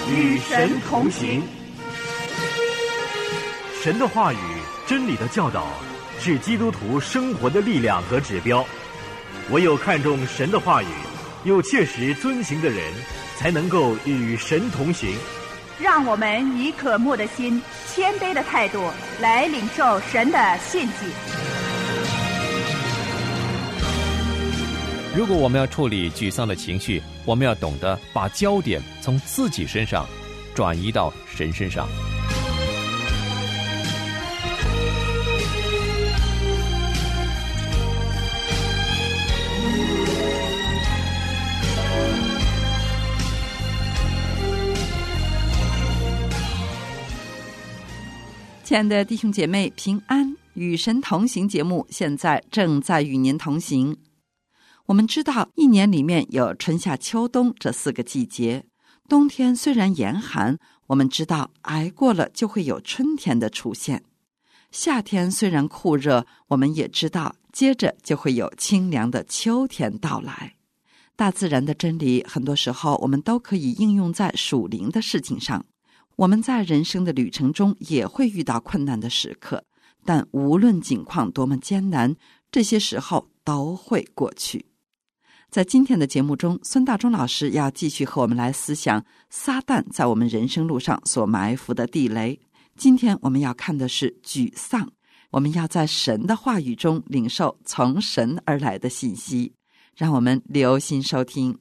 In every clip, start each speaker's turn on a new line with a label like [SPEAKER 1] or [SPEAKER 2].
[SPEAKER 1] 与神同行。
[SPEAKER 2] 神的话语、真理的教导是基督徒生活的力量和指标。唯有看重神的话语，又切实遵行的人，才能够与神同行。
[SPEAKER 1] 让我们以渴慕的心、谦卑的态度来领受神的信息。
[SPEAKER 3] 如果我们要处理沮丧的情绪，我们要懂得把焦点从自己身上转移到神身上。
[SPEAKER 4] 亲爱的弟兄姐妹，平安，与神同行节目现在正在与您同行。我们知道一年里面有春夏秋冬这4个季节，冬天虽然严寒，我们知道挨过了就会有春天的出现。夏天虽然酷热，我们也知道接着就会有清凉的秋天到来。大自然的真理很多时候我们都可以应用在属灵的事情上。我们在人生的旅程中也会遇到困难的时刻，但无论境况多么艰难，这些时候都会过去。在今天的节目中，孙大中老师要继续和我们来思想撒旦在我们人生路上所埋伏的地雷。今天我们要看的是沮丧，我们要在神的话语中领受从神而来的信息。让我们留心收听。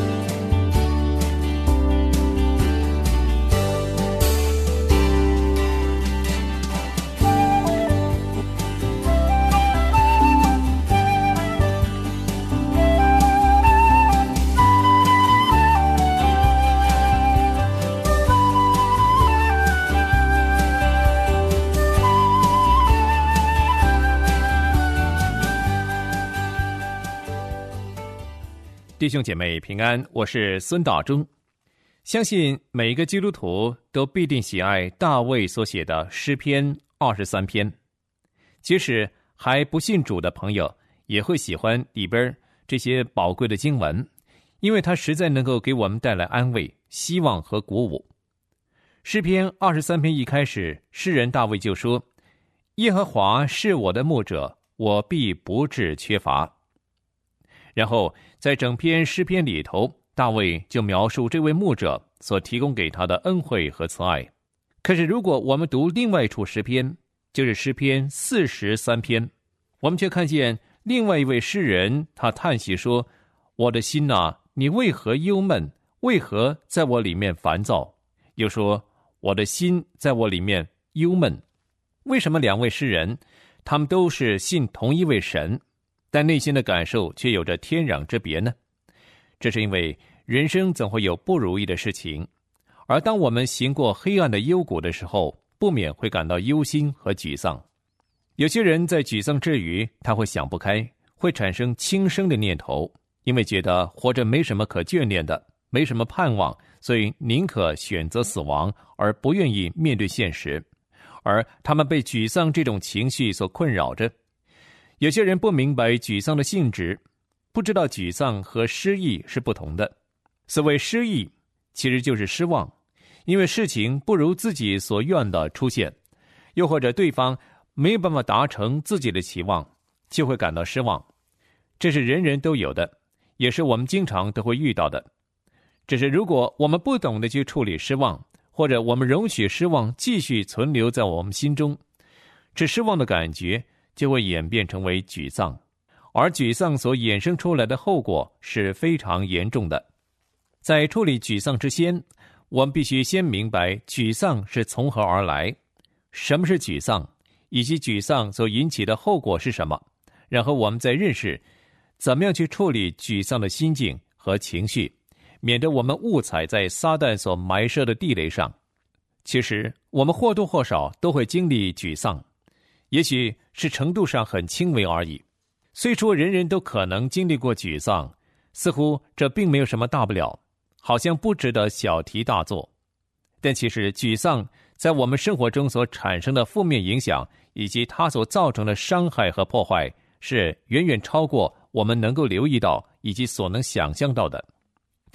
[SPEAKER 3] 弟兄姐妹平安，我是孙大中。相信每一个基督徒都必定喜爱大卫所写的诗篇23篇，即使还不信主的朋友也会喜欢里边这些宝贵的经文，因为它实在能够给我们带来安慰、希望和鼓舞。诗篇23篇一开始，诗人大卫就说：耶和华是我的牧者，我必不致缺乏。然后在整篇诗篇里头，大卫就描述这位牧者所提供给他的恩惠和慈爱。可是如果我们读另外一处诗篇，就是诗篇43篇，我们却看见另外一位诗人，他叹息说：我的心啊，你为何忧闷？为何在我里面烦躁？又说：我的心在我里面忧闷。为什么两位诗人他们都是信同一位神，但内心的感受却有着天壤之别呢？这是因为人生总会有不如意的事情，而当我们行过黑暗的幽谷的时候，不免会感到忧心和沮丧。有些人在沮丧之余，他会想不开，会产生轻生的念头，因为觉得活着没什么可眷恋的，没什么盼望，所以宁可选择死亡，而不愿意面对现实。而他们被沮丧这种情绪所困扰着。有些人不明白沮丧的性质，不知道沮丧和失意是不同的。所谓失意，其实就是失望，因为事情不如自己所愿的出现，又或者对方没有办法达成自己的期望，就会感到失望。这是人人都有的，也是我们经常都会遇到的。只是如果我们不懂得去处理失望，或者我们容许失望继续存留在我们心中，这失望的感觉就会演变成为沮丧，而沮丧所衍生出来的后果是非常严重的。在处理沮丧之前，我们必须先明白沮丧是从何而来，什么是沮丧，以及沮丧所引起的后果是什么，然后我们再认识怎么样去处理沮丧的心境和情绪，免得我们误踩在撒旦所埋设的地雷上。其实我们或多或少都会经历沮丧，也许是程度上很轻微而已。虽说人人都可能经历过沮丧，似乎这并没有什么大不了，好像不值得小题大做。但其实沮丧在我们生活中所产生的负面影响，以及它所造成的伤害和破坏，是远远超过我们能够留意到以及所能想象到的。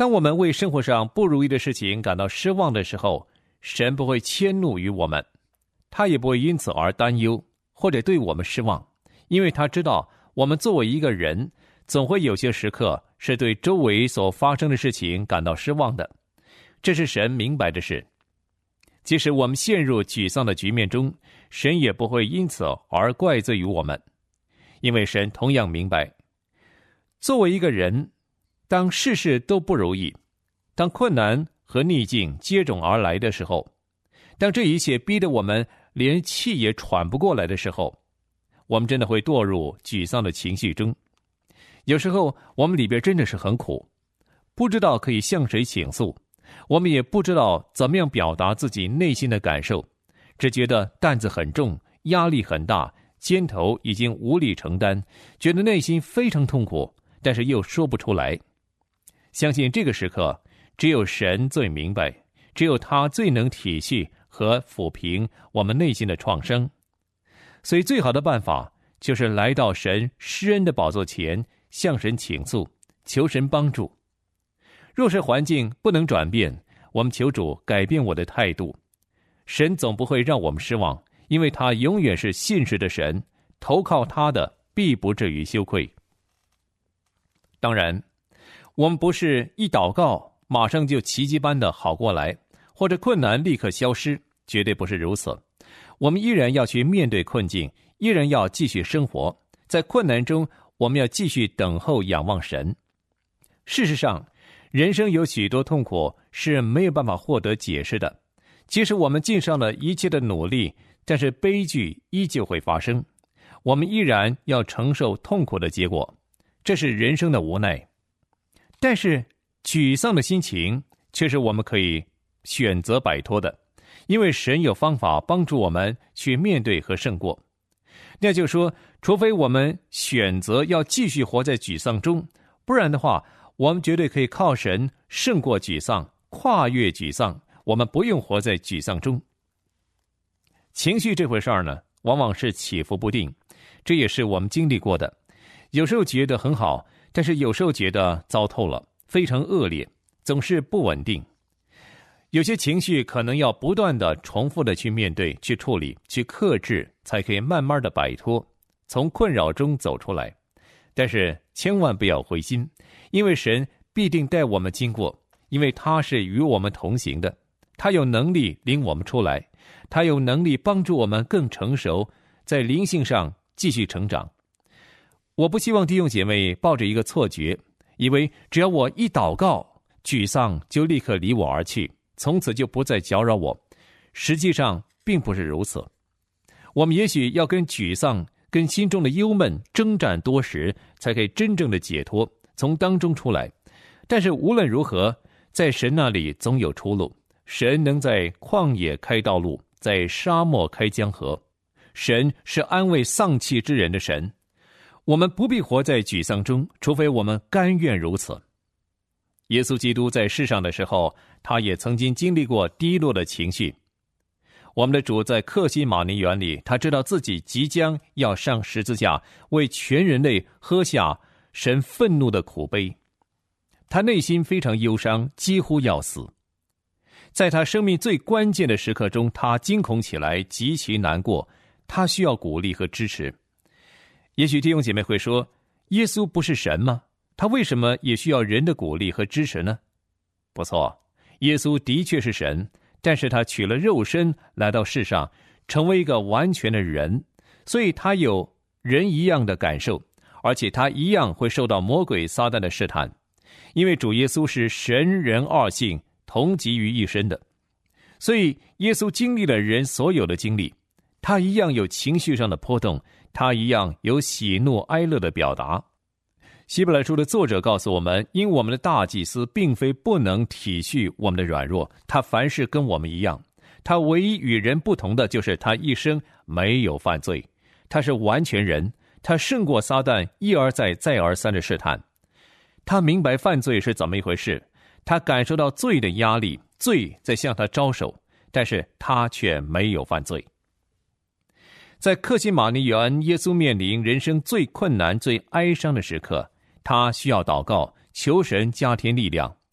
[SPEAKER 3] 当我们为生活上不如意的事情感到失望的时候，神不会迁怒于我们，他也不会因此而担忧或者对我们失望，因为他知道我们作为一个人，总会有些时刻是对周围所发生的事情感到失望的，这是神明白的事。即使我们陷入沮丧的局面中，神也不会因此而怪罪于我们，因为神同样明白，作为一个人，当事事都不如意，当困难和逆境接踵而来的时候，当这一切逼得我们连气也喘不过来的时候，我们真的会堕入沮丧的情绪中。有时候我们里边真的是很苦，不知道可以向谁倾诉，我们也不知道怎么样表达自己内心的感受，只觉得担子很重，压力很大，肩头已经无力承担，觉得内心非常痛苦，但是又说不出来。相信这个时刻，只有神最明白，只有他最能体恤和抚平我们内心的创伤。所以最好的办法就是来到神施恩的宝座前，向神倾诉，求神帮助。若是环境不能转变，我们求主改变我的态度。神总不会让我们失望，因为他永远是信实的神，投靠他的必不至于羞愧。当然，我们不是一祷告马上就奇迹般的好过来，或者困难立刻消失，绝对不是如此。我们依然要去面对困境，依然要继续生活，在困难中我们要继续等候仰望神。事实上，人生有许多痛苦是没有办法获得解释的，即使我们尽上了一切的努力，但是悲剧依旧会发生，我们依然要承受痛苦的结果，这是人生的无奈。但是沮丧的心情却是我们可以选择摆脱的，因为神有方法帮助我们去面对和胜过。那就是说，除非我们选择要继续活在沮丧中，不然的话，我们绝对可以靠神胜过沮丧，跨越沮丧，我们不用活在沮丧中。情绪这回事儿呢，往往是起伏不定，这也是我们经历过的。有时候觉得很好，但是有时候觉得糟透了，非常恶劣，总是不稳定。有些情绪可能要不断的重复的去面对，去处理，去克制，才可以慢慢的摆脱，从困扰中走出来。但是千万不要灰心，因为神必定带我们经过，因为他是与我们同行的，他有能力领我们出来，他有能力帮助我们更成熟，在灵性上继续成长。我不希望弟兄姐妹抱着一个错觉，以为只要我一祷告，沮丧就立刻离我而去，从此就不再搅扰我。实际上并不是如此，我们也许要跟沮丧跟心中的忧闷征战多时，才可以真正的解脱，从当中出来。但是无论如何，在神那里总有出路，神能在旷野开道路，在沙漠开江河，神是安慰丧气之人的神。我们不必活在沮丧中，除非我们甘愿如此。耶稣基督在世上的时候，他也曾经经历过低落的情绪。我们的主在客西马尼园里，他知道自己即将要上十字架，为全人类喝下神愤怒的苦杯。他内心非常忧伤，几乎要死。在他生命最关键的时刻中，他惊恐起来，极其难过，他需要鼓励和支持。也许弟兄姐妹会说，耶稣不是神吗？他为什么也需要人的鼓励和支持呢？不错，耶稣的确是神，但是他取了肉身来到世上，成为一个完全的人，所以他有人一样的感受，而且他一样会受到魔鬼撒旦的试探，因为主耶稣是神人二性同集于一身的，所以耶稣经历了人所有的经历，他一样有情绪上的波动，他一样有喜怒哀乐的表达。希伯来书的作者告诉我们，因我们的大祭司并非不能体恤我们的软弱，他凡事跟我们一样，他唯一与人不同的就是他一生没有犯罪，他是完全人，他胜过撒旦一而再再而三的试探。他明白犯罪是怎么一回事，他感受到罪的压力，罪在向他招手，但是他却没有犯罪。在客西马尼园，耶稣面临人生最困难最哀伤的时刻，他需要祷告，求神加添力量。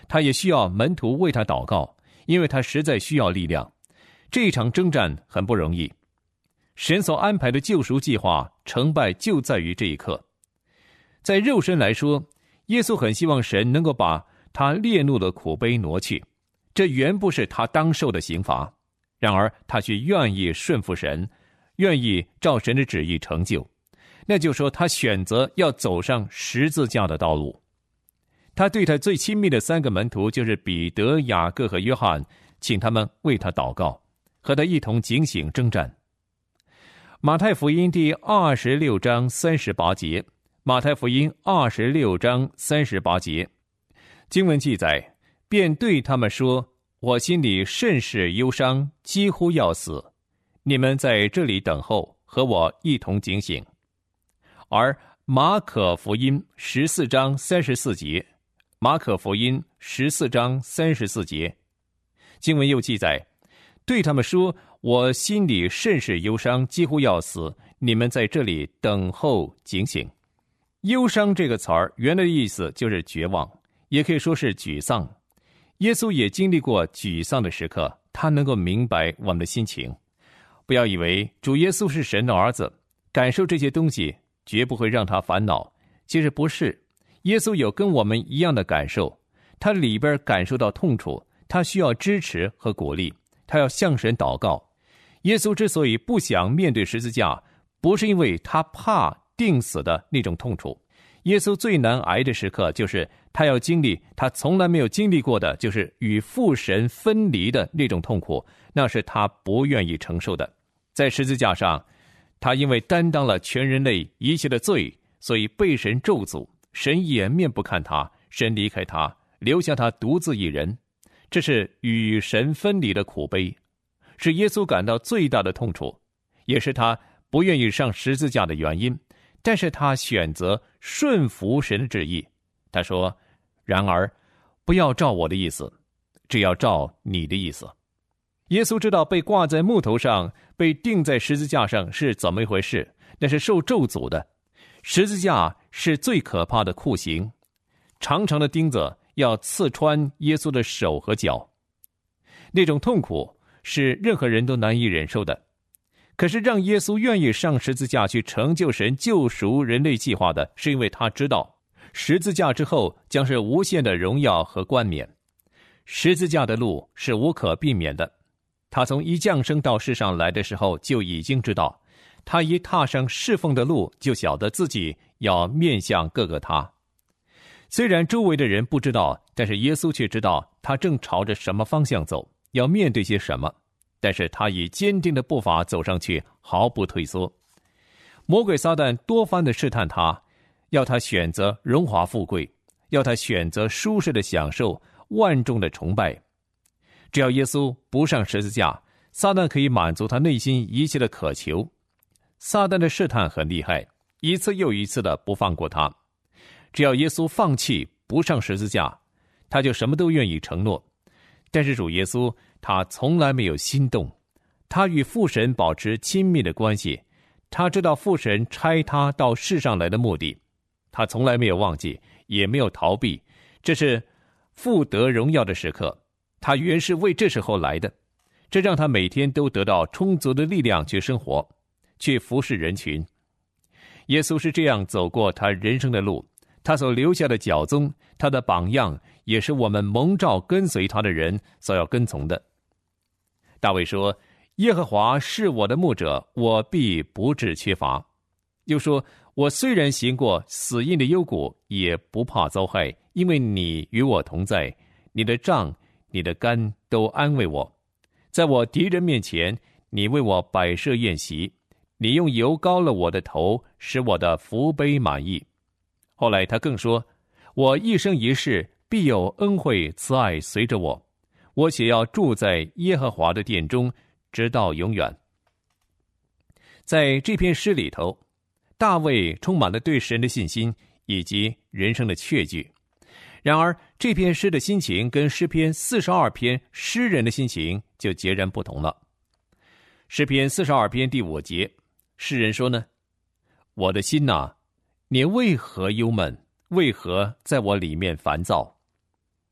[SPEAKER 3] 他也需要门徒为他祷告，因为他实在需要力量。这一场征战很不容易。神所安排的救赎计划成败就在于这一刻。在肉身来说，耶稣很希望神能够把他烈怒的苦杯挪去，这原不是他当受的刑罚，然而他却愿意顺服神，愿意照神的旨意成就。那就说他选择要走上十字架的道路。他对他最亲密的3个门徒，就是彼得、雅各和约翰，请他们为他祷告，和他一同警醒征战。马太福音第26章38节，马太福音26章38节，经文记载，便对他们说，我心里甚是忧伤，几乎要死，你们在这里等候，和我一同警醒。而马可福音14章34节，马可福音14章34节，经文又记载，对他们说，我心里甚是忧伤，几乎要死，你们在这里等候警醒。忧伤这个词儿原来的意思就是绝望，也可以说是沮丧。耶稣也经历过沮丧的时刻，他能够明白我们的心情。不要以为主耶稣是神的儿子，感受这些东西绝不会让他烦恼。其实不是，耶稣有跟我们一样的感受，他里边感受到痛楚，他需要支持和鼓励，他要向神祷告。耶稣之所以不想面对十字架，不是因为他怕定死的那种痛楚。耶稣最难挨的时刻，就是他要经历他从来没有经历过的，就是与父神分离的那种痛苦，那是他不愿意承受的。在十字架上，他因为担当了全人类一切的罪，所以被神咒诅，神掩面不看他，神离开他，留下他独自一人。这是与神分离的苦悲，是耶稣感到最大的痛楚，也是他不愿意上十字架的原因。但是他选择顺服神的旨意。他说，然而不要照我的意思，只要照你的意思。耶稣知道被挂在木头上，被钉在十字架上是怎么一回事，那是受咒诅的。十字架是最可怕的酷刑，长长的钉子要刺穿耶稣的手和脚，那种痛苦是任何人都难以忍受的。可是让耶稣愿意上十字架去成就神救赎人类计划的，是因为他知道十字架之后将是无限的荣耀和冠冕。十字架的路是无可避免的，他从一降生到世上来的时候就已经知道，他一踏上侍奉的路，就晓得自己要面向各个他。虽然周围的人不知道，但是耶稣却知道他正朝着什么方向走，要面对些什么。但是他以坚定的步伐走上去，毫不退缩。魔鬼撒旦多番的试探他，要他选择荣华富贵，要他选择舒适的享受，万众的崇拜。只要耶稣不上十字架，撒旦可以满足他内心一切的渴求。撒旦的试探很厉害，一次又一次的不放过他。只要耶稣放弃不上十字架，他就什么都愿意承诺。但是主耶稣他从来没有心动，他与父神保持亲密的关系，他知道父神差他到世上来的目的，他从来没有忘记，也没有逃避。这是父得荣耀的时刻，他原是为这时候来的，这让他每天都得到充足的力量去生活，去服侍人群。耶稣是这样走过他人生的路，他所留下的脚踪，他的榜样，也是我们蒙召跟随他的人所要跟从的。大卫说，耶和华是我的牧者，我必不致缺乏。又说，我虽然行过死荫的幽谷，也不怕遭害，因为你与我同在，你的杖你的竿都安慰我。在我敌人面前，你为我摆设宴席，你用油膏了我的头，使我的福杯满溢。后来他更说，我一生一世必有恩惠慈爱随着我，我且要住在耶和华的殿中，直到永远。在这篇诗里头，大卫充满了对神的信心以及人生的确据。然而这篇诗的心情跟诗篇42篇诗人的心情就截然不同了。诗篇42篇第5节，诗人说呢，我的心哪，你为何忧闷？为何在我里面烦躁？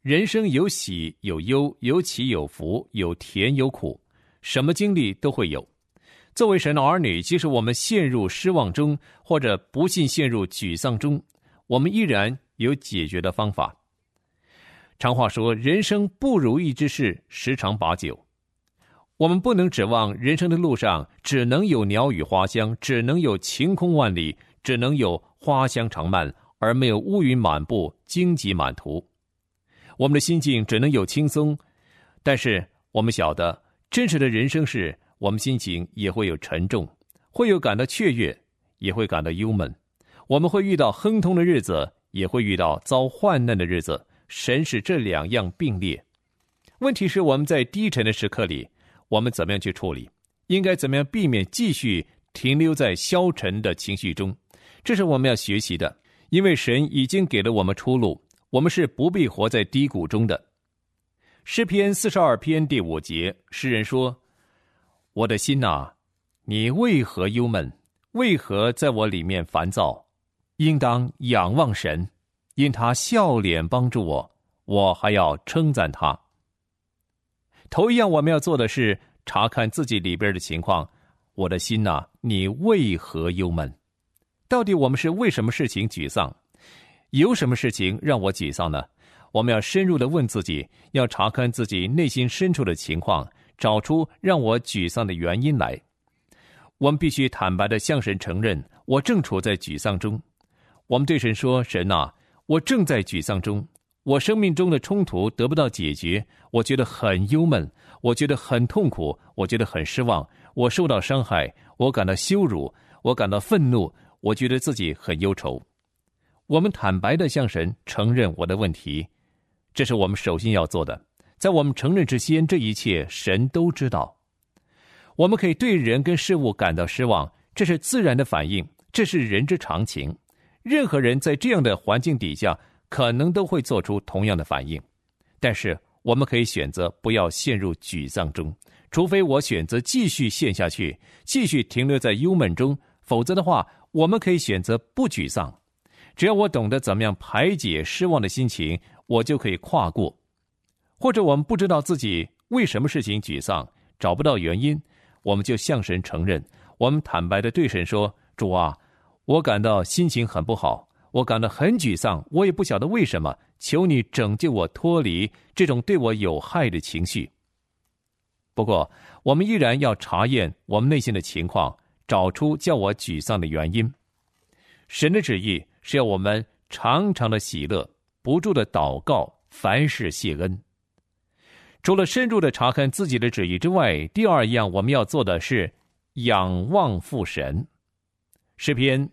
[SPEAKER 3] 人生有喜有忧，有起有伏，有甜有苦，什么经历都会有。作为神的儿女，即使我们陷入失望中，或者不幸陷入沮丧中，我们依然有解决的方法。常话说，人生不如意之事十常八九。我们不能指望人生的路上只能有鸟语花香，只能有晴空万里，只能有花香长漫，而没有乌云满布，荆棘满途。我们的心境只能有轻松，但是我们晓得真实的人生是，我们心情也会有沉重，会有感到雀跃，也会感到忧闷。我们会遇到亨通的日子，也会遇到遭患难的日子，神使这两样并列。问题是我们在低沉的时刻里，我们怎么样去处理？应该怎么样避免继续停留在消沉的情绪中？这是我们要学习的，因为神已经给了我们出路，我们是不必活在低谷中的。诗篇42篇第5节，诗人说：我的心啊，你为何忧闷？为何在我里面烦躁？应当仰望神，因他笑脸帮助我，我还要称赞他。头一样我们要做的是查看自己里边的情况。我的心啊，你为何忧闷？到底我们是为什么事情沮丧？有什么事情让我沮丧呢？我们要深入地问自己，要查看自己内心深处的情况，找出让我沮丧的原因来。我们必须坦白地向神承认，我正处在沮丧中。我们对神说：神啊，我正在沮丧中，我生命中的冲突得不到解决，我觉得很忧闷，我觉得很痛苦，我觉得很失望，我受到伤害，我感到羞辱，我感到愤怒，我觉得自己很忧愁。我们坦白地向神承认我的问题，这是我们首先要做的。在我们承认之前，这一切神都知道。我们可以对人跟事物感到失望，这是自然的反应，这是人之常情。任何人在这样的环境底下可能都会做出同样的反应，但是我们可以选择不要陷入沮丧中，除非我选择继续陷下去，继续停留在忧闷中，否则的话，我们可以选择不沮丧。只要我懂得怎么样排解失望的心情，我就可以跨过。或者我们不知道自己为什么事情沮丧，找不到原因，我们就向神承认，我们坦白地对神说：主啊，我感到心情很不好，我感到很沮丧，我也不晓得为什么，求你拯救我脱离这种对我有害的情绪。不过我们依然要查验我们内心的情况，找出叫我沮丧的原因。神的旨意是要我们常常的喜乐，不住的祷告，凡事谢恩。除了深入的查看自己的旨意之外，第二样我们要做的是仰望父神。诗篇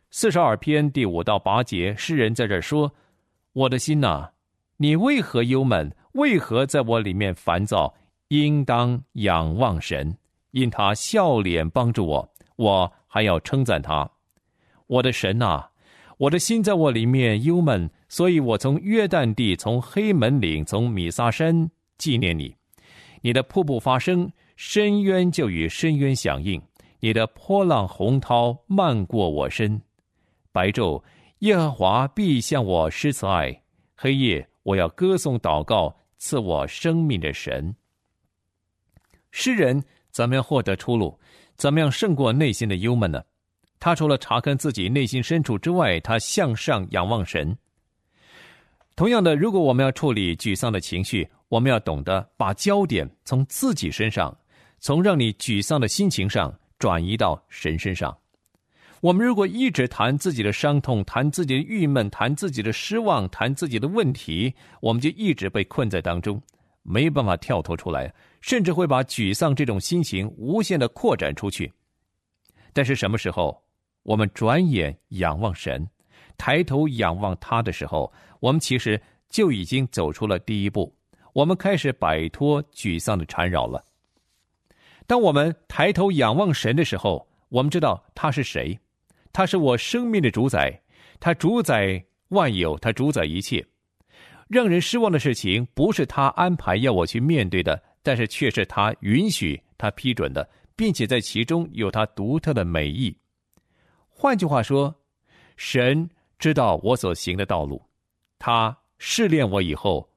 [SPEAKER 3] 42篇第5到8节，诗人在这儿说：我的心啊，你为何忧闷？为何在我里面烦躁？应当仰望神，因他笑脸帮助我，我还要称赞他。我的神啊，我的心在我里面忧闷，所以我从约旦地，从黑门岭，从米撒山纪念你。你的瀑布发声，深渊就与深渊响应，你的波浪洪涛漫过我身。白昼，耶和华必向我施慈爱；黑夜，我要歌颂祷告赐我生命的神。诗人怎么样获得出路？怎么样胜过内心的忧闷呢？他除了查看自己内心深处之外，他向上仰望神。同样的，如果我们要处理沮丧的情绪，我们要懂得把焦点从自己身上，从让你沮丧的心情上转移到神身上。我们如果一直谈自己的伤痛，谈自己的郁闷，谈自己的失望，谈自己的问题，我们就一直被困在当中，没办法跳脱出来，甚至会把沮丧这种心情无限的扩展出去。但是什么时候我们转眼仰望神，抬头仰望他的时候，我们其实就已经走出了第一步，我们开始摆脱沮丧的缠绕了。当我们抬头仰望神的时候，我们知道他是谁，他是我生命的主宰，他主宰万有，他主宰一切。让人失望的事情不是他安排要我去面对的，但是却是他允许，他批准的，并且在其中有他独特的美意。换句话说，神知道我所行的道路，他试炼我以后，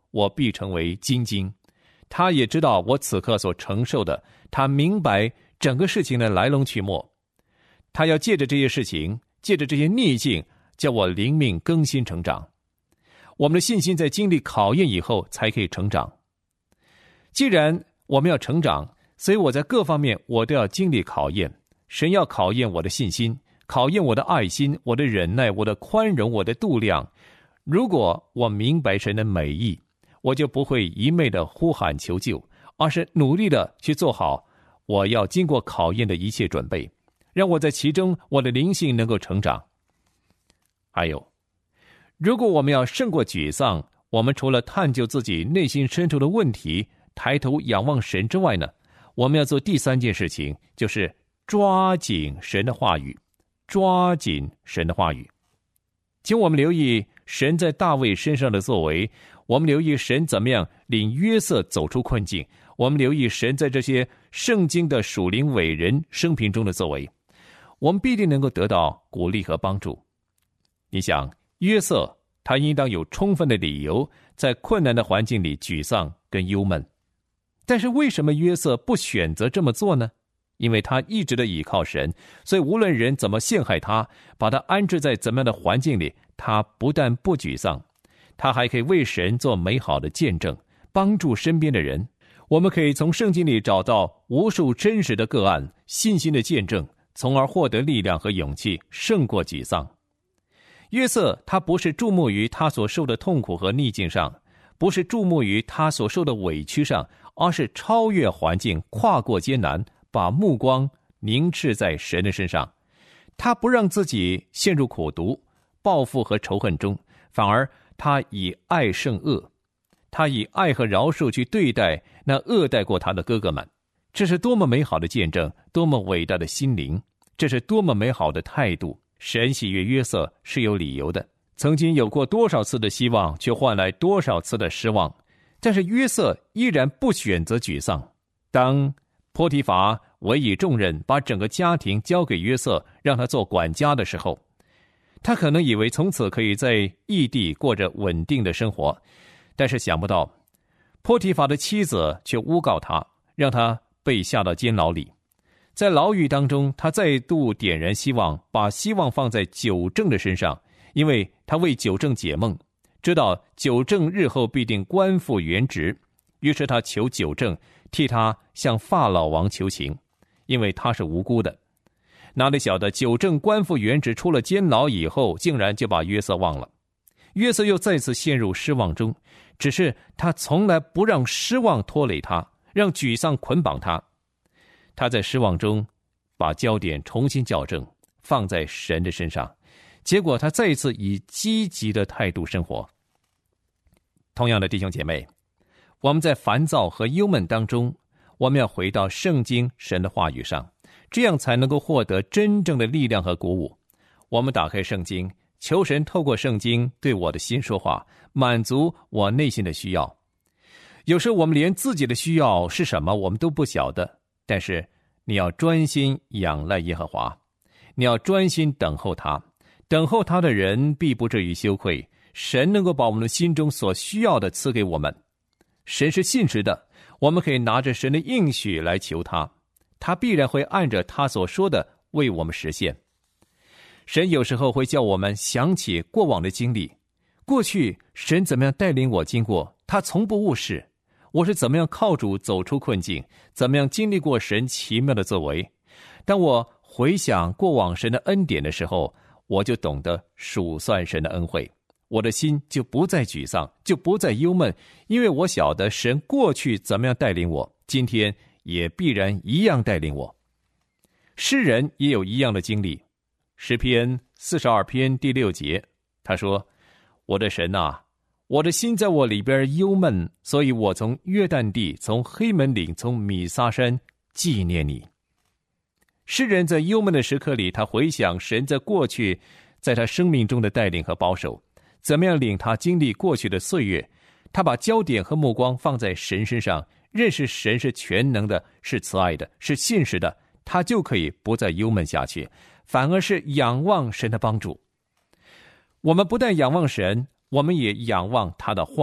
[SPEAKER 3] 我必成为精金。他也知道我此刻所承受的，他明白整个事情的来龙去脉。他要借着这些事情，借着这些逆境，叫我灵命更新成长。我们的信心在经历考验以后才可以成长。既然我们要成长，所以我在各方面我都要经历考验。神要考验我的信心，考验我的爱心，我的忍耐，我的宽容，我的度量。如果我明白神的美意，我就不会一昧的呼喊求救，而是努力的去做好我要经过考验的一切准备，让我在其中我的灵性能够成长。还有，如果我们要胜过沮丧，我们除了探究自己内心深处的问题，抬头仰望神之外呢，我们要做第三件事情，就是抓紧神的话语。抓紧神的话语。请我们留意神在大卫身上的作为，我们留意神怎么样领约瑟走出困境，我们留意神在这些圣经的属灵伟人生平中的作为，我们必定能够得到鼓励和帮助。你想，约瑟他应当有充分的理由在困难的环境里沮丧跟忧闷，但是为什么约瑟不选择这么做呢？因为他一直的倚靠神，所以无论人怎么陷害他，把他安置在怎么样的环境里，他不但不沮丧，他还可以为神做美好的见证，帮助身边的人。我们可以从圣经里找到无数真实的个案，信心的见证，从而获得力量和勇气，胜过沮丧。约瑟他不是注目于他所受的痛苦和逆境上，不是注目于他所受的委屈上，而是超越环境，跨过艰难，把目光凝视在神的身上。他不让自己陷入苦毒、报复和仇恨中，反而他以爱胜恶，他以爱和饶恕去对待那恶待过他的哥哥们。这是多么美好的见证，多么伟大的心灵，这是多么美好的态度。神喜悦约瑟是有理由的，曾经有过多少次的希望，却换来多少次的失望，但是约瑟依然不选择沮丧。当波提乏委以重任，把整个家庭交给约瑟，让他做管家的时候，他可能以为从此可以在异地过着稳定的生活，但是想不到波提乏的妻子却诬告他，让他被下到监牢里。在牢狱当中，他再度点燃希望，把希望放在酒政的身上，因为他为酒政解梦，知道酒政日后必定官复原职，于是他求酒政替他向法老王求情，因为他是无辜的。哪里晓得酒政官复原职，出了监牢以后，竟然就把约瑟忘了。约瑟又再次陷入失望中，只是他从来不让失望拖累他，让沮丧捆绑他。他在失望中把焦点重新校正，放在神的身上，结果他再一次以积极的态度生活。同样的弟兄姐妹，我们在烦躁和忧闷当中，我们要回到圣经神的话语上，这样才能够获得真正的力量和鼓舞。我们打开圣经，求神透过圣经对我的心说话，满足我内心的需要。有时我们连自己的需要是什么我们都不晓得，但是你要专心仰赖耶和华，你要专心等候他，等候他的人必不至于羞愧。神能够把我们的心中所需要的赐给我们，神是信实的，我们可以拿着神的应许来求他，他必然会按着他所说的为我们实现。神有时候会叫我们想起过往的经历，过去神怎么样带领我经过，他从不误事，我是怎么样靠主走出困境，怎么样经历过神奇妙的作为。当我回想过往神的恩典的时候，我就懂得数算神的恩惠，我的心就不再沮丧，就不再忧闷，因为我晓得神过去怎么样带领我，今天也必然一样带领我。诗人也有一样的经历，诗篇42篇第6节，他说：我的神啊，我的心在我里边忧闷，所以我从约旦地，从黑门岭，从米撒山纪念你。诗人在忧闷的时刻里，他回想神在过去在他生命中的带领和保守，怎么样领他经历过去的岁月，他把焦点和目光放在神身上，认识神是全能的，是慈爱的，是信实的，他就可以不再忧闷下去，反而是仰望神的帮助。我们不但仰望神，我们也仰望他的话，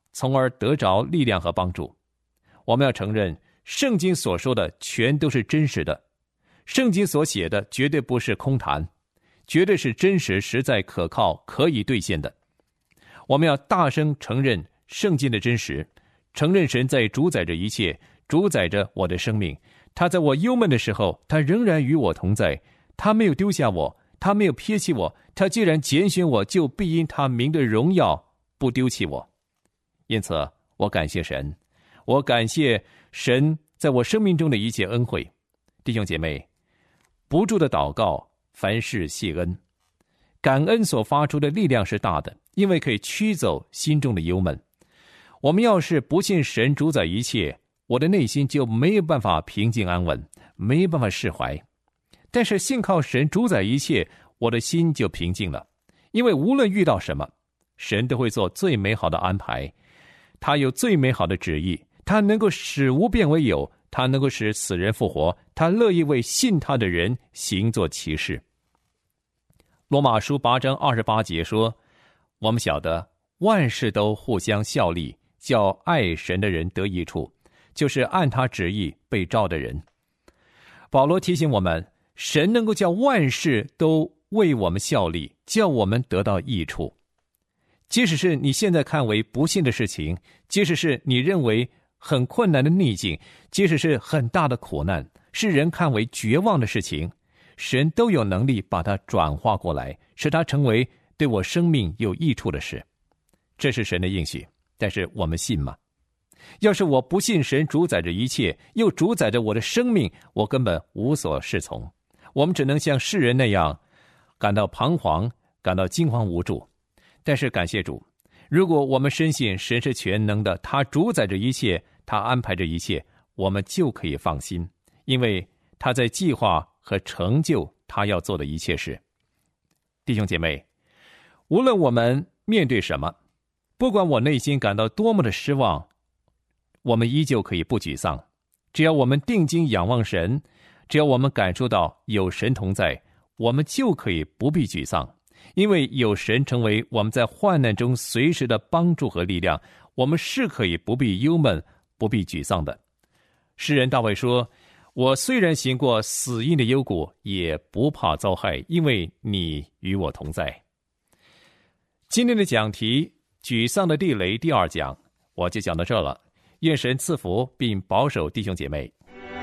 [SPEAKER 3] 从而得着力量和帮助。我们要承认圣经所说的全都是真实的，圣经所写的绝对不是空谈，绝对是真实、实在、可靠、可以兑现的。我们要大声承认圣经的真实，承认神在主宰着一切，主宰着我的生命。他在我忧闷的时候，他仍然与我同在，他没有丢下我，他没有撇弃我，他既然拣选我，就必因他名的荣耀不丢弃我。因此我感谢神，我感谢神在我生命中的一切恩惠。弟兄姐妹，不住的祷告，凡事谢恩。感恩所发出的力量是大的，因为可以驱走心中的忧闷。我们要是不信神主宰一切，我的内心就没有办法平静安稳，没有办法释怀。但是信靠神主宰一切，我的心就平静了，因为无论遇到什么，神都会做最美好的安排。他有最美好的旨意，他能够使无变为有，他能够使死人复活，他乐意为信他的人行作奇事。罗马书8章28节说，我们晓得万事都互相效力，叫爱神的人得益处，就是按他旨意被召的人。保罗提醒我们，神能够叫万事都为我们效力，叫我们得到益处。即使是你现在看为不幸的事情，即使是你认为很困难的逆境，即使是很大的苦难，是人看为绝望的事情，神都有能力把它转化过来，使它成为对我生命有益处的事。这是神的应许，但是我们信吗？要是我不信神主宰着一切，又主宰着我的生命，我根本无所适从。我们只能像世人那样感到彷徨，感到惊慌无助。但是感谢主，如果我们深信神是全能的，他主宰着一切，他安排着一切，我们就可以放心，因为他在计划和成就他要做的一切事。弟兄姐妹，无论我们面对什么，不管我内心感到多么的失望，我们依旧可以不沮丧。只要我们定睛仰望神，只要我们感受到有神同在，我们就可以不必沮丧，因为有神成为我们在患难中随时的帮助和力量，我们是可以不必忧闷，不必沮丧的。诗人大卫说，我虽然行过死荫的幽谷，也不怕遭害，因为你与我同在。今天的讲题，沮丧的地雷第2讲，我就讲到这了。愿神赐福并保守弟兄姐妹。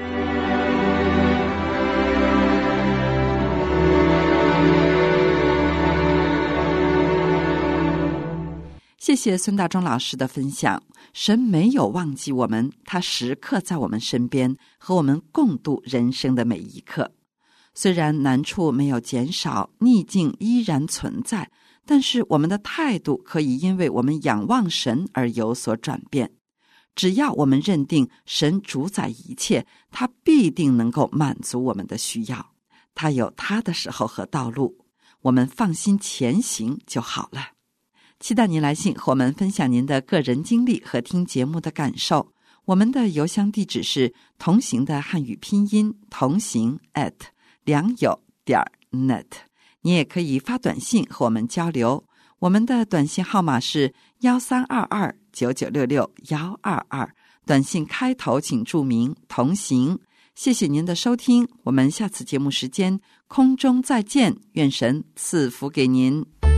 [SPEAKER 4] 谢谢孙大中老师的分享。神没有忘记我们，他时刻在我们身边，和我们共度人生的每一刻。虽然难处没有减少，逆境依然存在，但是我们的态度可以因为我们仰望神而有所转变。只要我们认定神主宰一切，他必定能够满足我们的需要，他有他的时候和道路，我们放心前行就好了。期待您来信和我们分享您的个人经历和听节目的感受。我们的邮箱地址是同行的汉语拼音同行@良友.net。你也可以发短信和我们交流，我们的短信号码是13229966-122，短信开头请注明同行。谢谢您的收听，我们下次节目时间空中再见，愿神赐福给您。